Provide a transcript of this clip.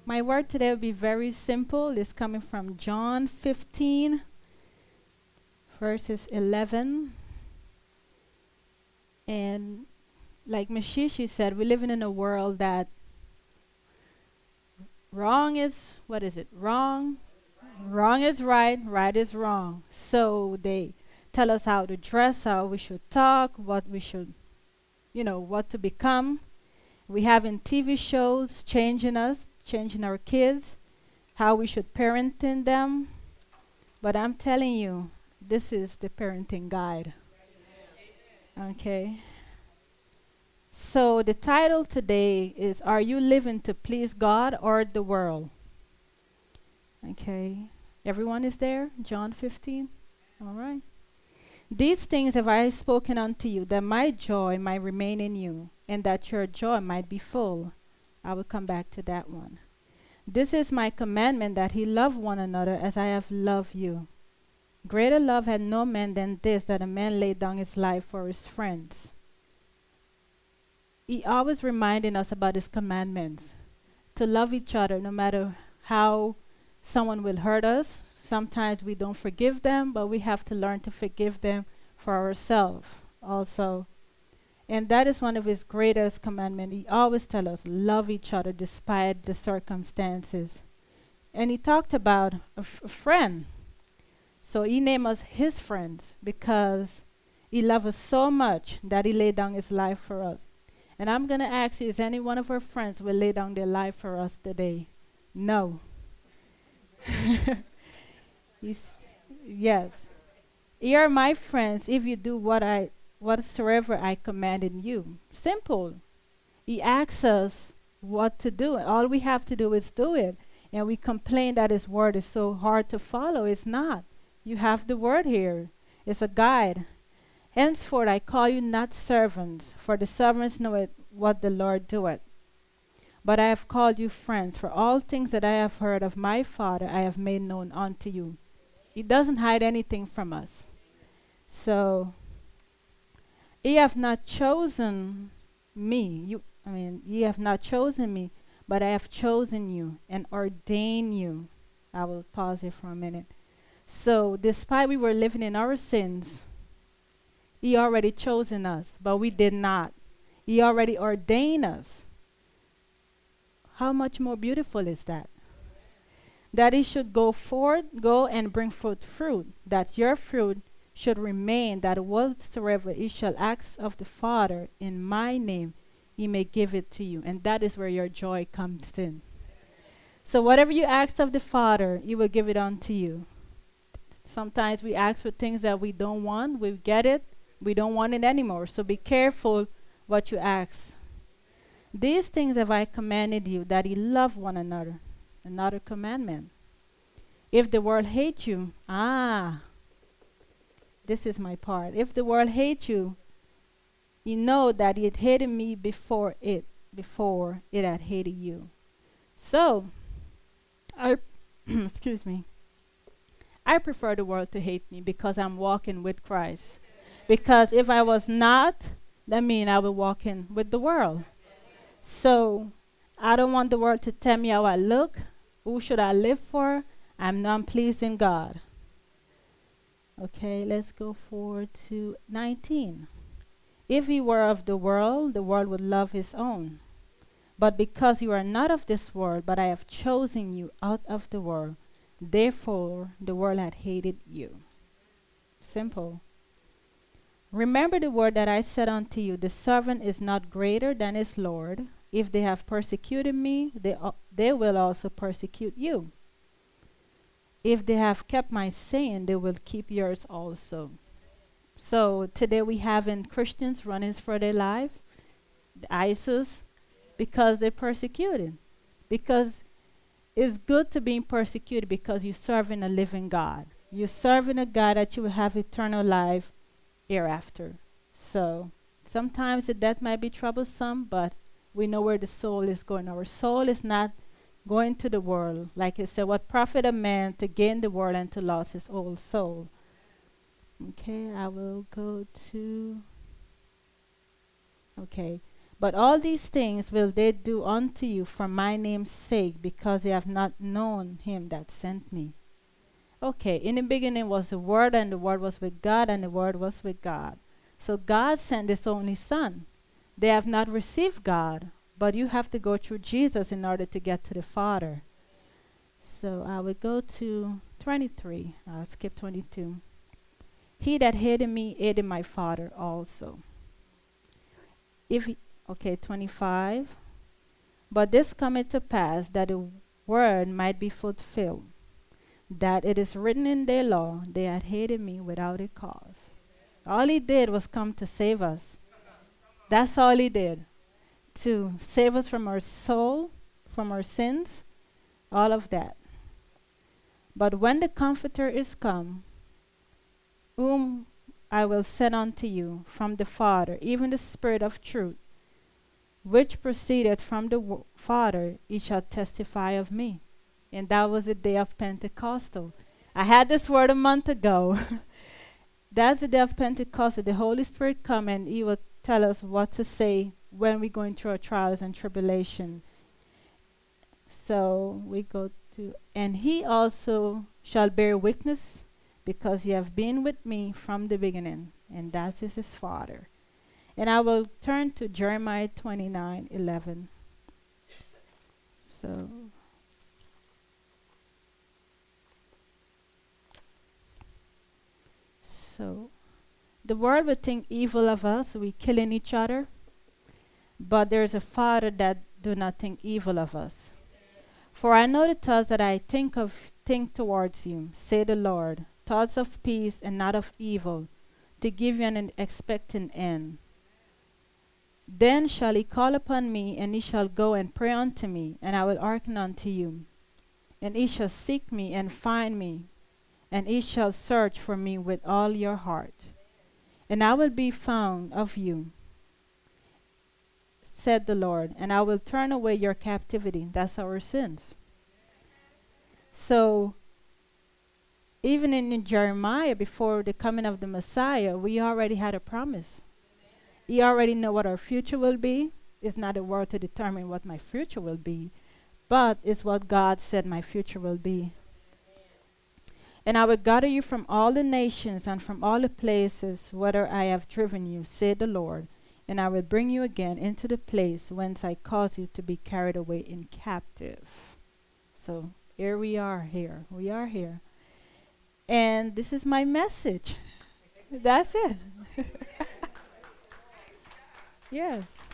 My word today will be very simple. It's coming from John 15, verses 11. And like Mashishi said, we're living in a world that wrong is, what is it? Wrong. Wrong is right, right is wrong. So they tell us how to dress, how we should talk, what we should, what to become. We have in TV shows changing us, changing our kids, how we should parent in them. But I'm telling you, this is the parenting guide. Okay. So the title today is Are You Living to Please God or the World? Okay. Everyone is there? John 15? All right. These things have I spoken unto you, that my joy might remain in you, and that your joy might be full. I will come back to that one. This is my commandment, that he love one another as I have loved you. Greater love had no man than this, that a man lay down his life for his friends. He always reminding us about his commandments, to love each other no matter how someone will hurt us. Sometimes we don't forgive them, but we have to learn to forgive them for ourselves also. And that is one of his greatest commandments. He always tells us, love each other despite the circumstances. And he talked about a friend. So he named us his friends because he loved us so much that he laid down his life for us. And I'm going to ask you, is any one of our friends will lay down their life for us today? No. He's, yes. Ye are my friends if you do whatsoever I commanded you. Simple. He asks us what to do. All we have to do is do it. And we complain that his word is so hard to follow. It's not. You have the word here. It's a guide. Henceforth I call you not servants, for the servants know it, what the Lord doeth. But I have called you friends, for all things that I have heard of my Father I have made known unto you. He doesn't hide anything from us. So, ye have not chosen me. Ye have not chosen me, but I have chosen you and ordained you. I will pause here for a minute. So, despite we were living in our sins, he already chosen us, but we did not. He already ordained us. How much more beautiful is that? That he should go forth, go and bring forth fruit, that your fruit should remain, that whatsoever he shall ask of the Father in my name, he may give it to you. And that is where your joy comes in. So whatever you ask of the Father, he will give it unto you. Sometimes we ask for things that we don't want, we get it, we don't want it anymore. So be careful what you ask. These things have I commanded you, that ye love one another. Another commandment. If the world hates you, this is my part. If the world hates you, you know that it hated me before it had hated you. So, I excuse me. I prefer the world to hate me because I'm walking with Christ. Because if I was not, that means I would walk in with the world. So I don't want the world to tell me how I look. Who should I live for? I'm not pleasing God. Okay, let's go forward to 19. If he were of the world would love his own. But because you are not of this world, but I have chosen you out of the world, therefore the world hath hated you. Simple. Remember the word that I said unto you, the servant is not greater than his Lord. If they have persecuted me, they will also persecute you. If they have kept my saying, they will keep yours also. So today we have in Christians running for their life, the ISIS, because they're persecuted. Because it's good to be persecuted because you're serving a living God. You're serving a God that you will have eternal life hereafter. So sometimes the death might be troublesome, but we know where the soul is going. Our soul is not going to the world. Like it said, what profit a man to gain the world and to lose his own soul? Okay, I will go to. Okay. But all these things will they do unto you for my name's sake, because they have not known him that sent me. Okay, in the beginning was the Word, and the Word was with God, and the Word was with God. So God sent His only Son. They have not received God, but you have to go through Jesus in order to get to the Father. So I will go to 23. I'll skip 22. He that hated me hated my Father also. If he, okay, 25. But this cometh to pass that the word might be fulfilled, that it is written in their law, they had hated me without a cause. All he did was come to save us. That's all he did. To save us from our soul, from our sins, all of that. But when the Comforter is come, whom I will send unto you from the Father, even the Spirit of truth, which proceeded from the Father, he shall testify of me. And that was the day of Pentecostal. I had this word a month ago. That's the day of Pentecost. The Holy Spirit come and He will tell us what to say when we're going through our trials and tribulation. So we go to, and He also shall bear witness, because ye have been with me from the beginning, and that is His Father. And I will turn to Jeremiah 29:11. So, so the world would think evil of us. We killing each other. But there's a Father that do not think evil of us. For I know the thoughts that I think towards you, say the Lord, thoughts of peace and not of evil, to give you an expecting end. Then shall he call upon me, and he shall go and pray unto me, and I will hearken unto you. And he shall seek me and find me, and he shall search for me with all your heart. And I will be found of you, said the Lord, and I will turn away your captivity. That's our sins. So, even in Jeremiah, before the coming of the Messiah, we already had a promise. He already know what our future will be. It's not a word to determine what my future will be, but it's what God said my future will be. And I will gather you from all the nations and from all the places whither I have driven you, said the Lord, and I will bring you again into the place whence I caused you to be carried away in captive. So here we are here. We are here. And this is my message. That's it. Yes.